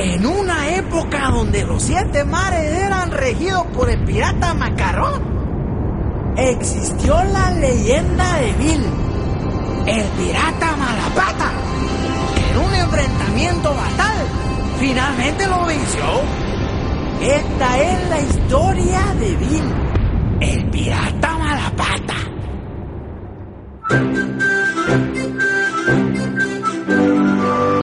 En una época donde los 7 mares eran regidos por el pirata Macarrón, existió la leyenda de Bill, el pirata Malapata, que en un enfrentamiento fatal finalmente lo venció. Esta es la historia de Bill.